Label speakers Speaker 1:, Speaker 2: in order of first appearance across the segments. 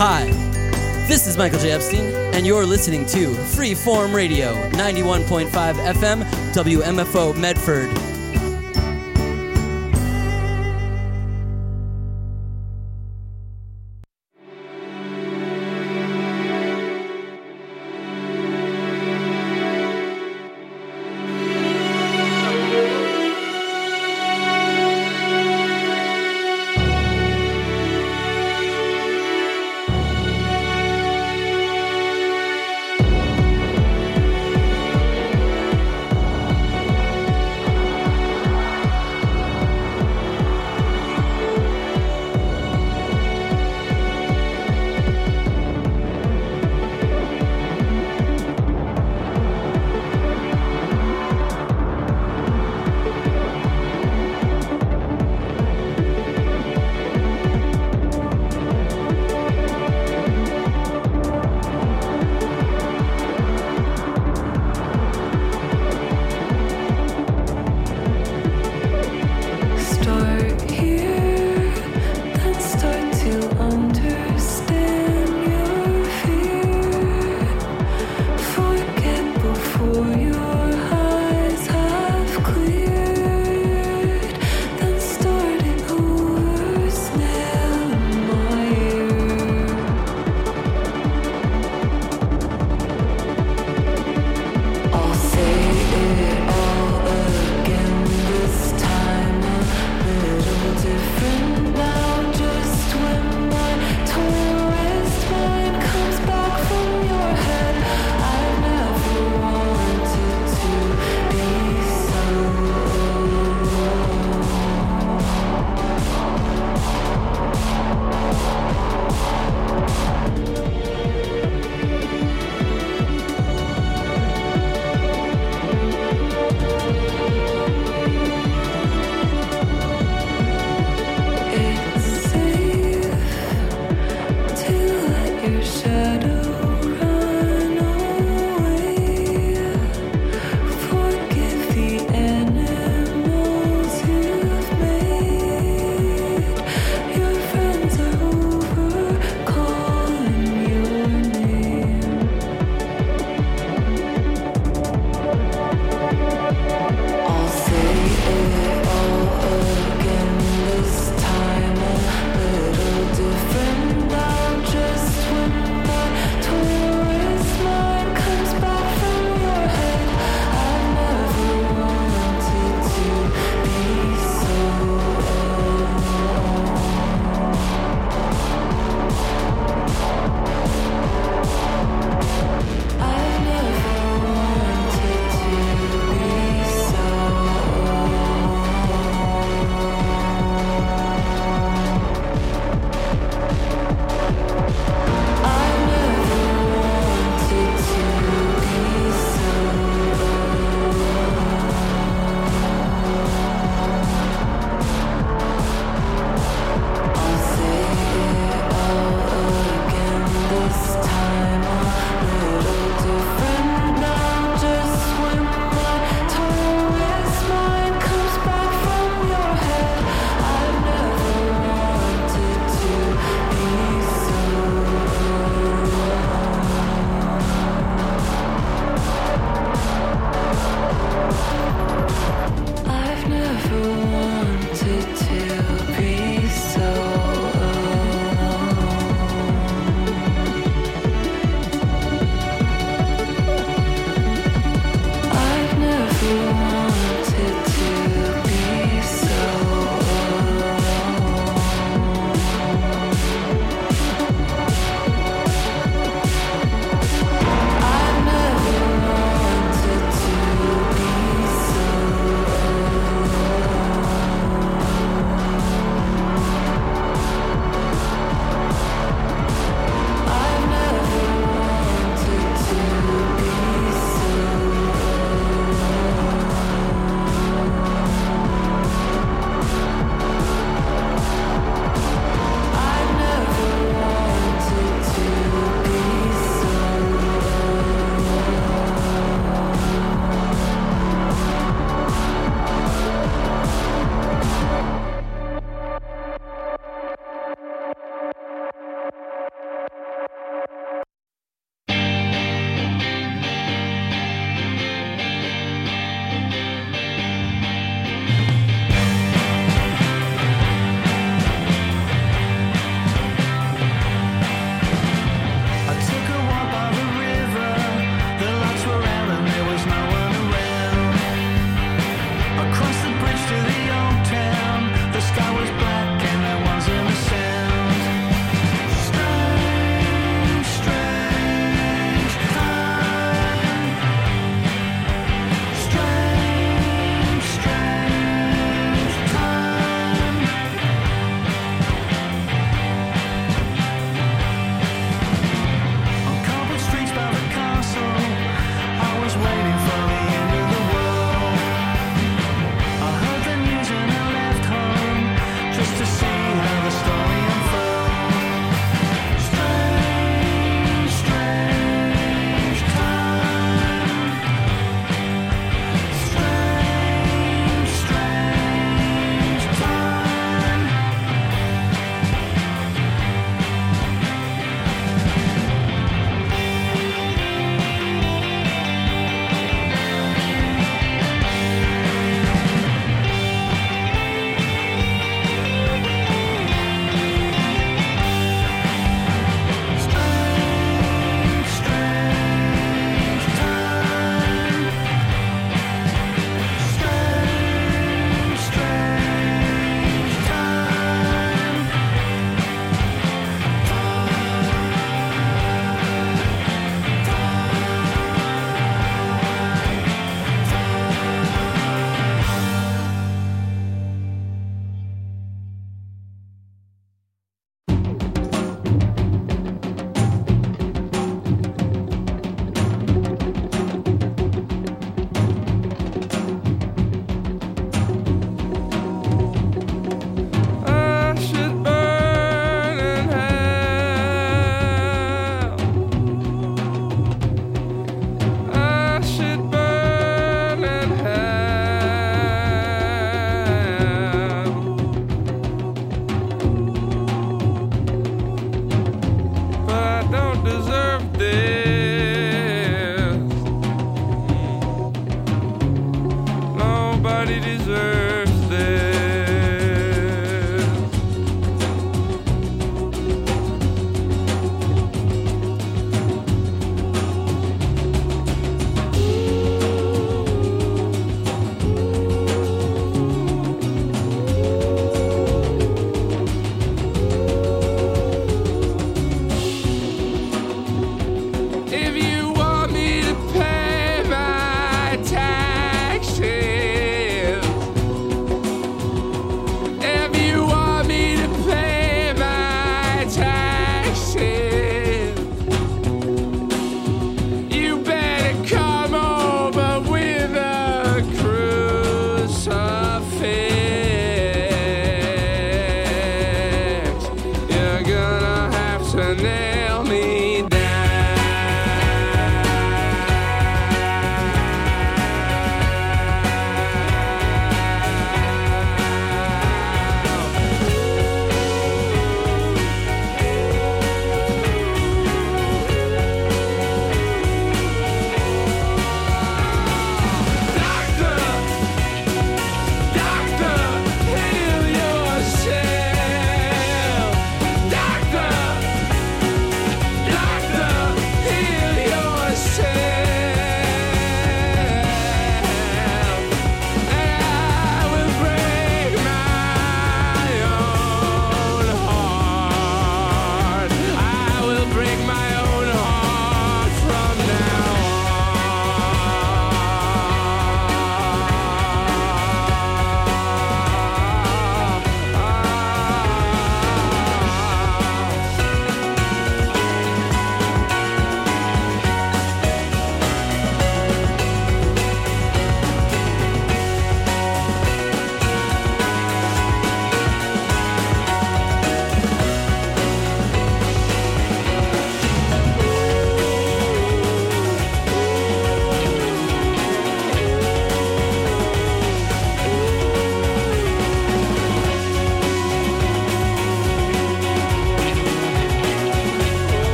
Speaker 1: Hi, this is Michael J. Epstein, and you're listening to Freeform Radio, 91.5 FM, WMFO Medford.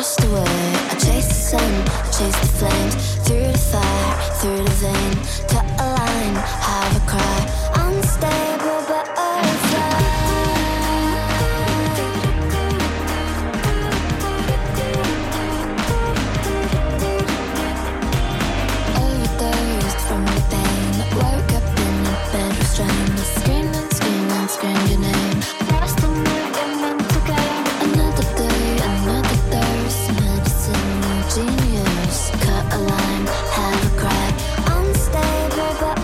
Speaker 2: washed away. I chase the sun, I chase the flames, through the fire, through the vein, cut a line, have a cry, unstable but overdosed from the pain, woke up in a bed restrained, screaming, screaming, screamed your name. Lost the night and meant to go. Another day, another dose, medicine, genius. Cut a line, have a cry, unstable but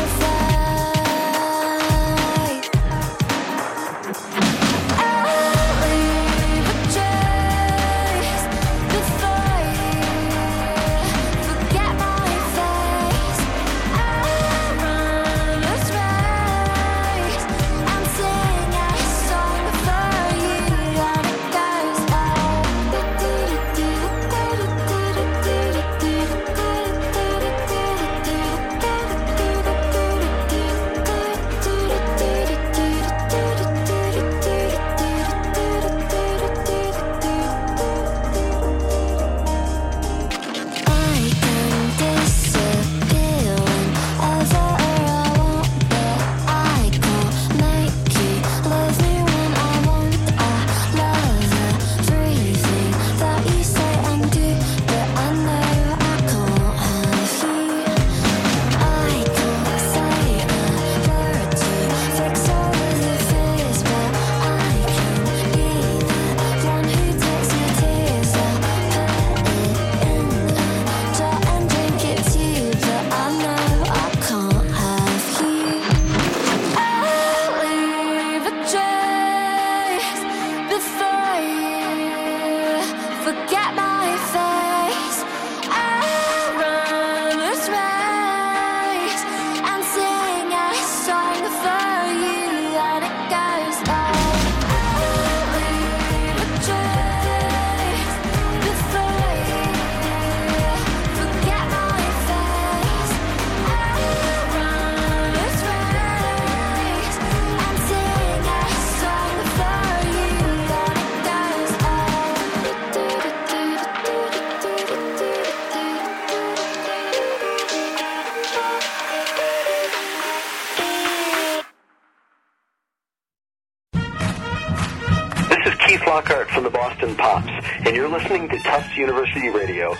Speaker 3: from the Boston Pops, and you're listening to Tufts University Radio,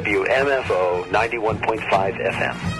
Speaker 3: WMFO 91.5 FM.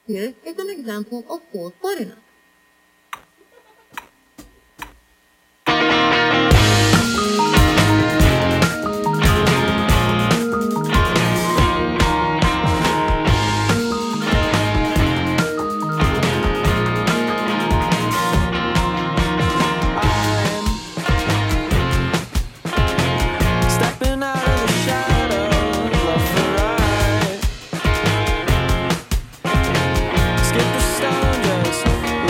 Speaker 4: Here is an example of 4 foreigners.
Speaker 5: Skip the stone, just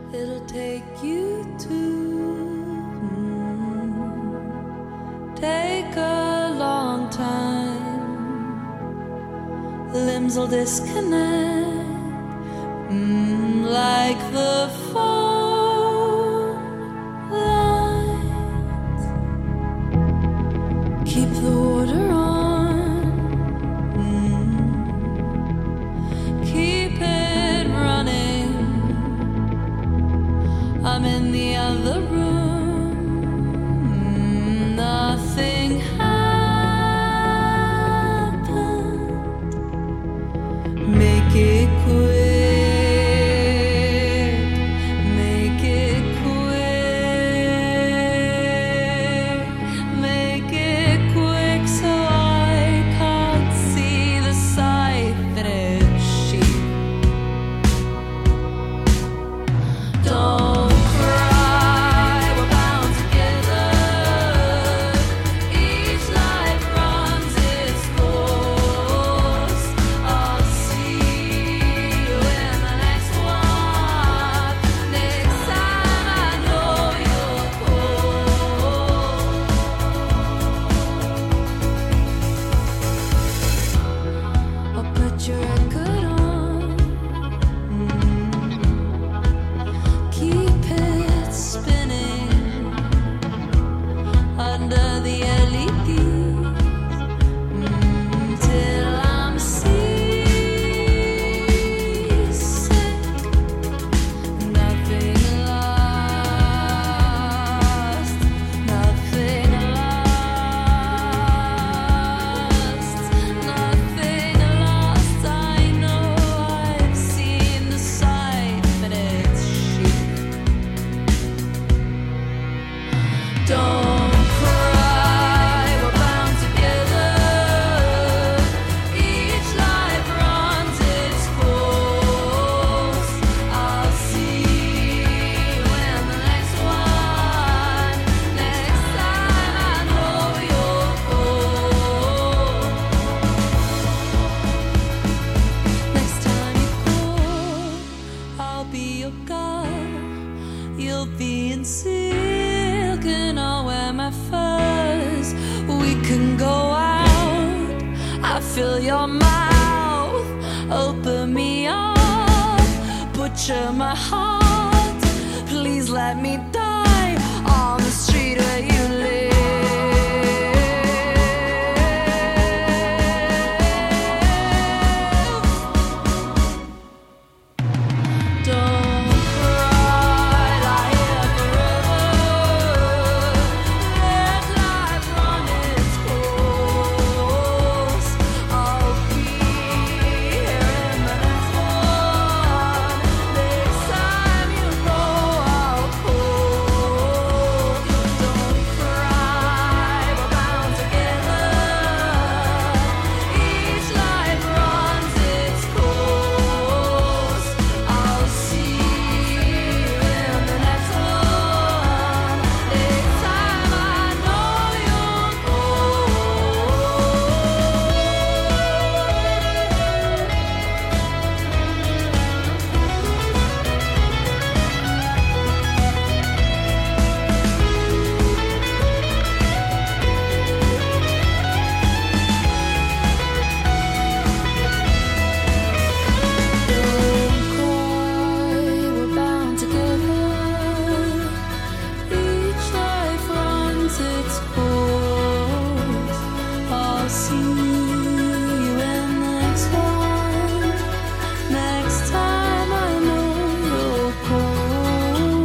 Speaker 5: it'll take you to take a long time. Limbs will disconnect like the phone lines. Keep the water on, keep it running. I'm in the other room, nothing happened. Make it quick. Fill your mouth, open me up, butcher my heart. Please let me die on the street where you live. Don't cry, lie here forever. Let life run its course. I'll be here in the next one. Next time you know I'll call. Don't cry, we're bound together. Each life runs its course. I'll see you in the next one. Next time I know you'll go. Don't cry, we're bound together. Each life runs its course. I'll see you in the next one. Next time I know you'll call.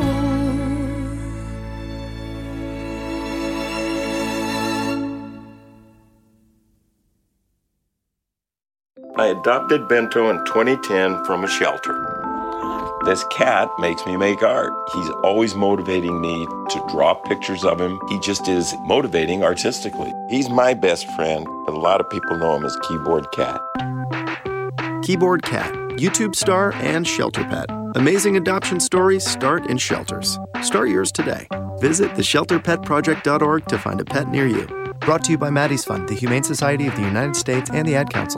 Speaker 6: I adopted Bento in 2010 from a shelter. This cat makes me make art. He's always motivating me to draw pictures of him. He just is motivating artistically. He's my best friend, but a lot of people know him as Keyboard Cat.
Speaker 7: Keyboard Cat, YouTube star and shelter pet. Amazing adoption stories start in shelters. Start yours today. Visit theshelterpetproject.org to find a pet near you. Brought to you by Maddie's Fund, the Humane Society of the United States, and the Ad Council.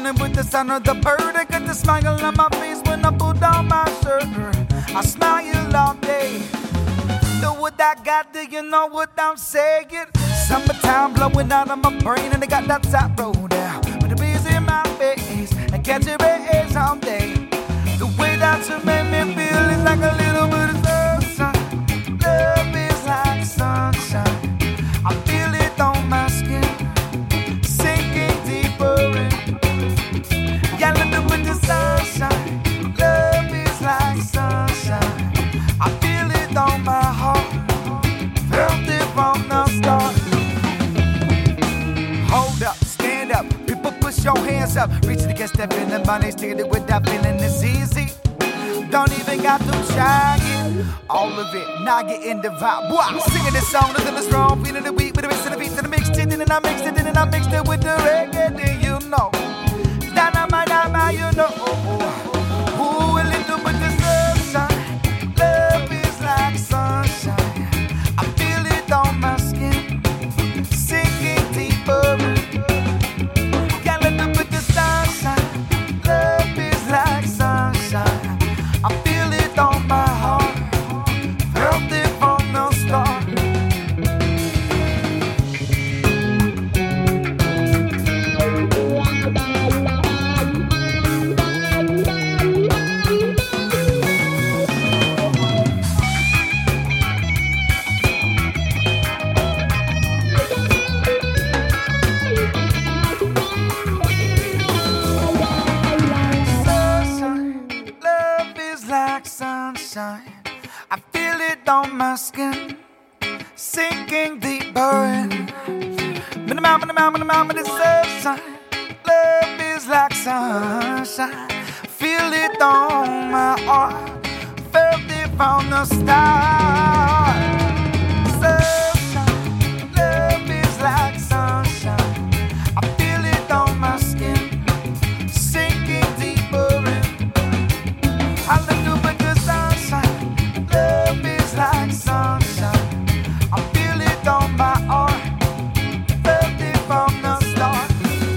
Speaker 8: morning with the sound of the bird. I got the smile on my face when I put down my shirt. I smile all day. Know what I got, do you know what I'm saying? Summertime blowing out of my brain, and I got that top road out with the bees in my face and catch your rays all day. The way that you make me feel is like a little bit of sunshine. Love is like sunshine. I feel it on my skin, sinking deeper in. Yeah, little bit of sunshine. Love is like sunshine. I feel it on my heart, felt it from the start. Hold up, stand up, people push your hands up. Reach to get that feeling, money, stick it with that feeling, it's easy. Don't even got to try it. All of it, now get in the vibe. Wow. Singing this song, nothing is wrong. Feeling the beat with the mix of the beat, and I mixed it, and I mixed it, and I mixed it with the reggae. Then you know, dynamite, you know. Ooh, a little bit of sunshine. Love is like sunshine. I feel it on my skin, sinking deeper. Got a little bit of sunshine. Love is like sunshine. I feel it on my heart, felt it from the start. Sunshine, I feel it on my skin, sinking deeper in. But the sunshine, love is like sunshine. Feel it on my heart, felt it from the start. Sunshine, love is like sunshine. I feel it on my skin, sinking deeper in. I little bit of sunshine, love is like sunshine. I feel it on my heart, felt it from the start.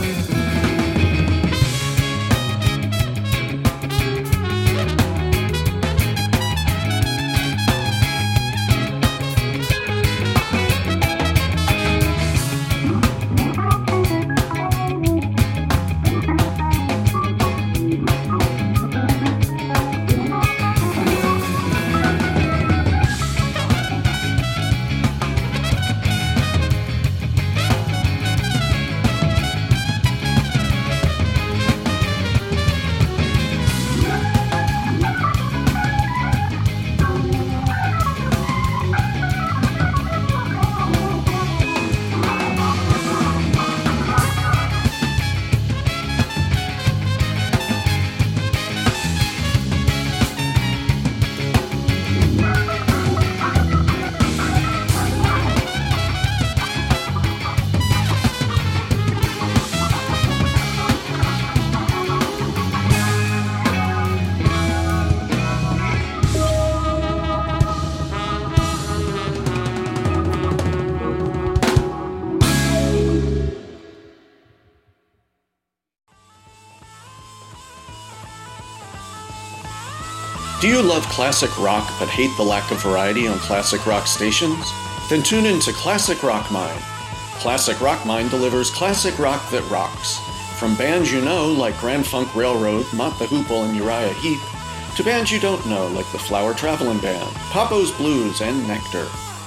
Speaker 9: Do you love classic rock but hate the lack of variety on classic rock stations? Then tune in to Classic Rock Mine. Classic Rock Mine delivers classic rock that rocks. From bands you know like Grand Funk Railroad, Mott the Hoople, and Uriah Heep, to bands you don't know like the Flower Travelin' Band, Papo's Blues, and Nectar.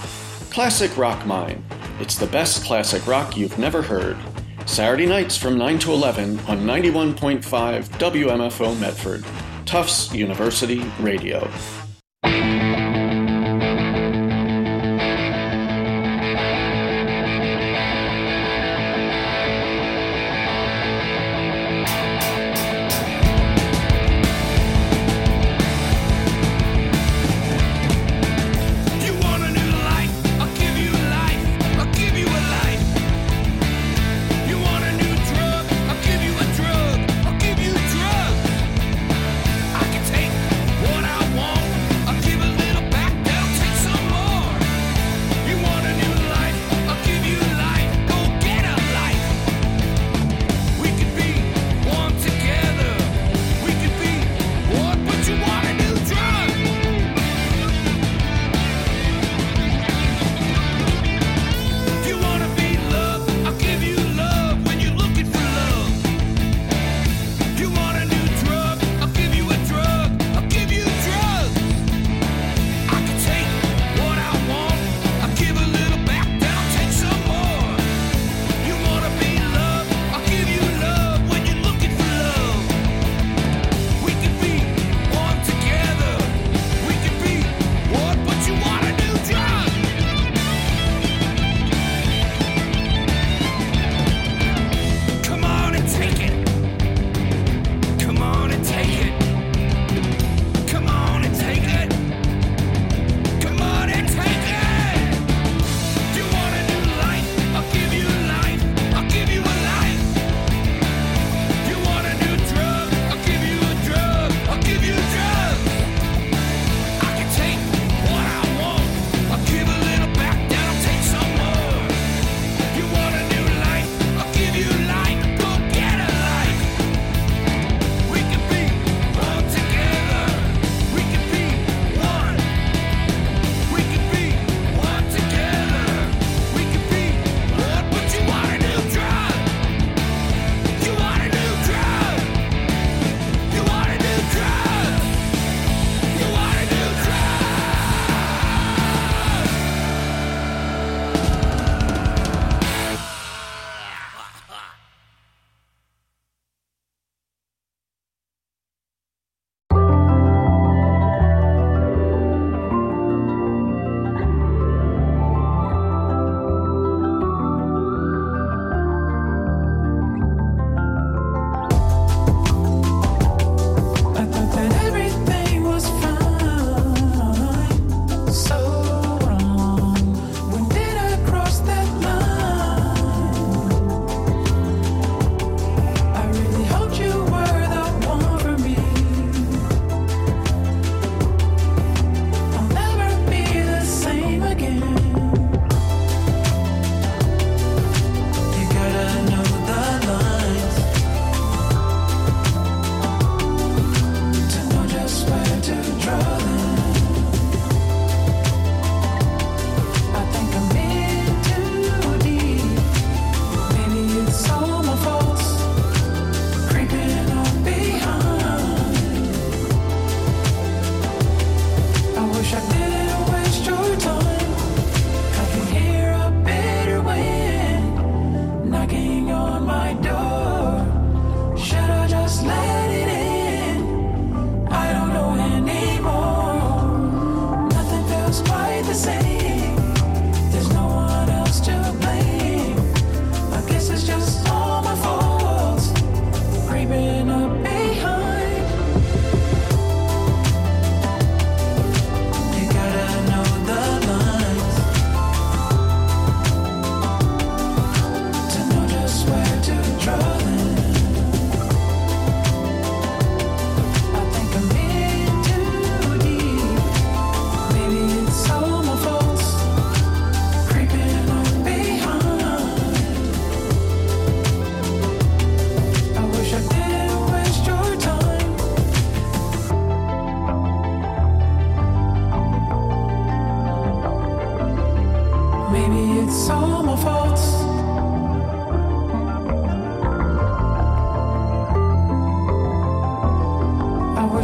Speaker 9: Classic Rock Mine. It's the best classic rock you've never heard. Saturday nights from 9 to 11 on 91.5 WMFO Medford. Tufts University Radio.
Speaker 10: I can take what I want.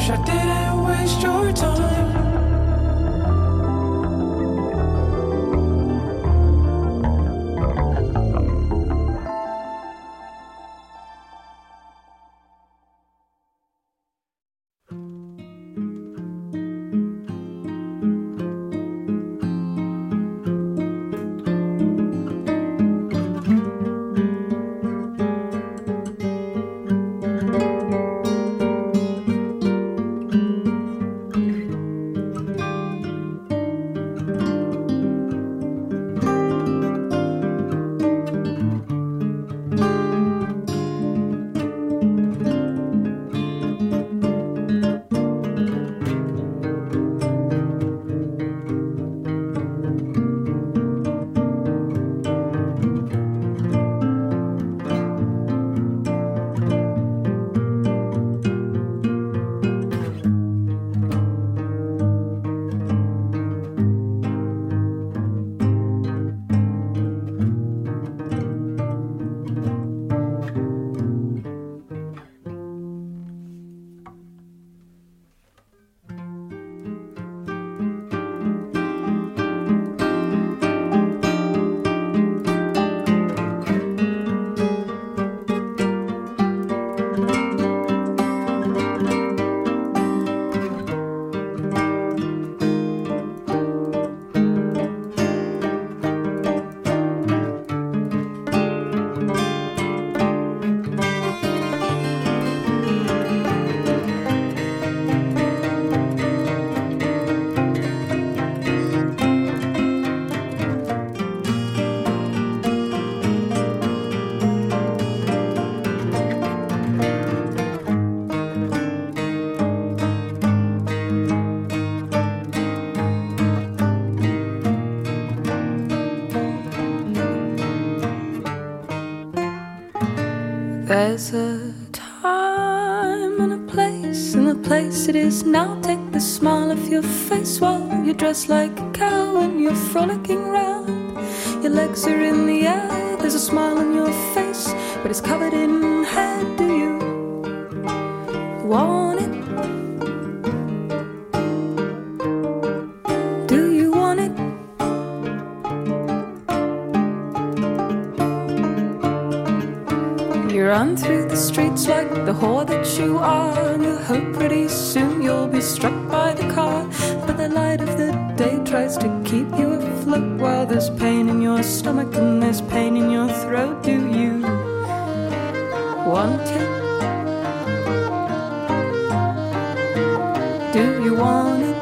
Speaker 10: wish I didn't waste your time.
Speaker 5: There's a time and a place, and the place it is now. Take the smile off your face while you're dressed like a cow and you're frolicking round. Your legs are in the air, there's a smile on your face, but it's covered in hair. Do you want it? Do you want it? You run through the streets like the whore that you are, and you hope pretty soon you'll be struck by the car. But the light of the day tries to keep you afloat while there's pain in your stomach and there's pain in your throat. Do you want it? Do you want it?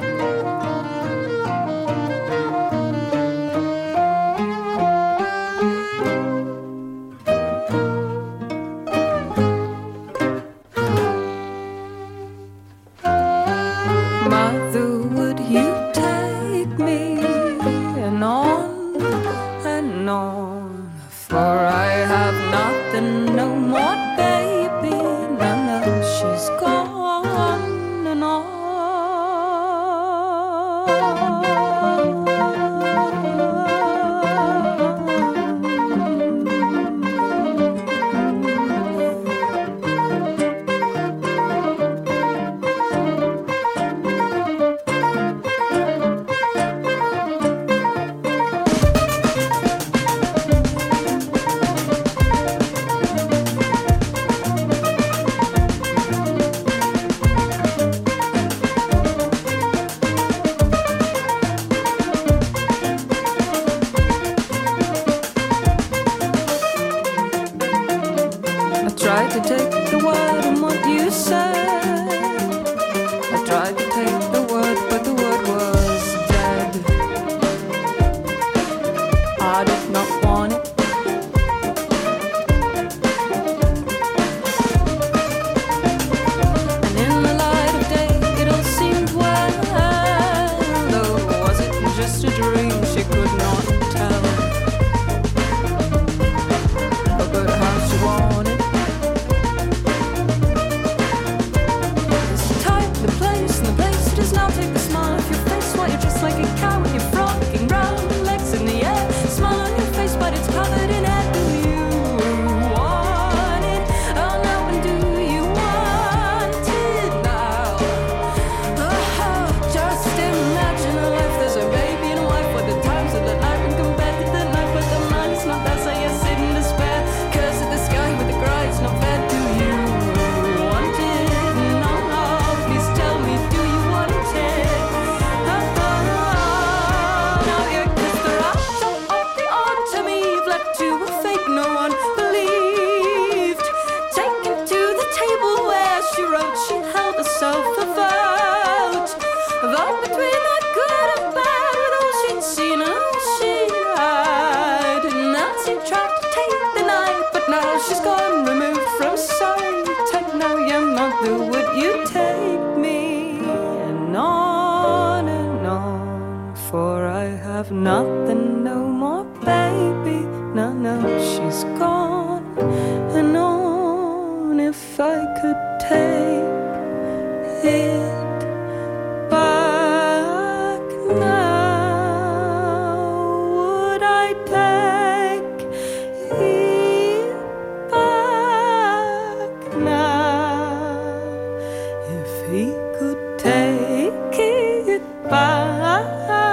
Speaker 5: would you take me? And on, for I have nothing no more, baby. No, she's gone. And on, if I could take it back now, would I take it back now? If he could take it back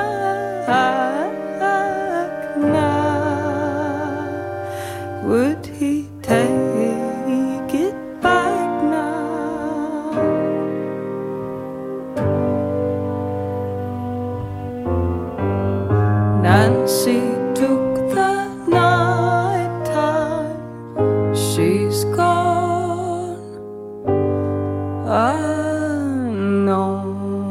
Speaker 5: now, would he take it back now? Nancy took the night time, she's gone. Unknown.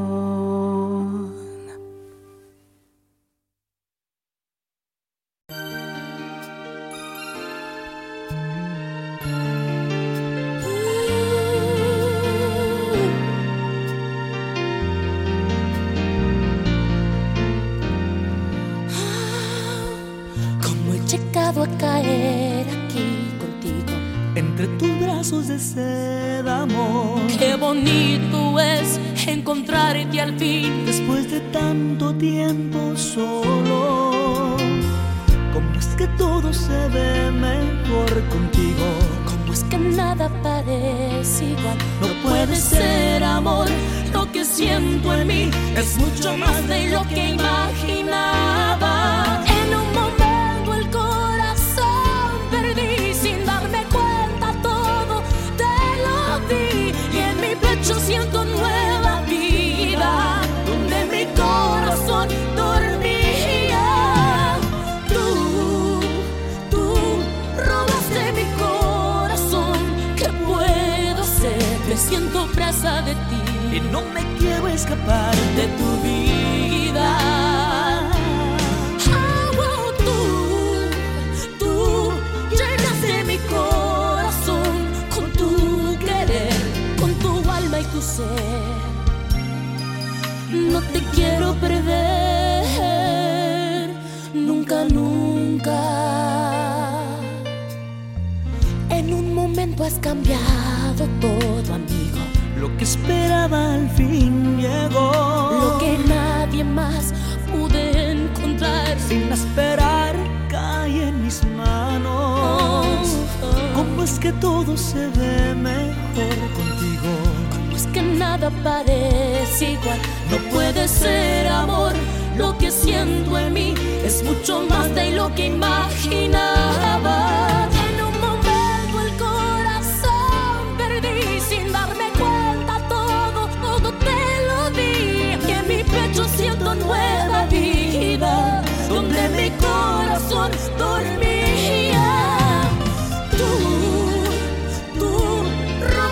Speaker 11: Como he llegado a caer aquí contigo,
Speaker 5: Entre tus brazos de seda, amor.
Speaker 11: qué bonito es encontrarte al fin.
Speaker 5: Después de tanto tiempo solo, ¿cómo es que todo se ve mejor contigo?
Speaker 11: Como es que nada parece igual. No puede ser amor, lo que siento en mí es mucho más de lo que imaginaba. En un momento el corazón perdí, sin darme cuenta todo te lo di. Y en mi pecho siento nueva vida, donde mi corazón dormía. Tú robaste mi corazón. ¿Qué puedo hacer? Me siento presa de ti
Speaker 5: Y no me quiero escapar
Speaker 11: de tu vida. Oh, tú llenaste mi corazón con tu querer, con tu alma y tu ser. No te quiero perder, nunca, nunca. En un momento has cambiado todo, amigo.
Speaker 5: Lo que esperaba al fin llegó.
Speaker 11: Lo que nadie más pude encontrar.
Speaker 5: Sin esperar cae en mis manos. ¿Cómo es que todo se ve mejor contigo?
Speaker 11: Como es que nada parece igual. No puede ser amor, lo que siento en mí es mucho más de lo que imaginaba.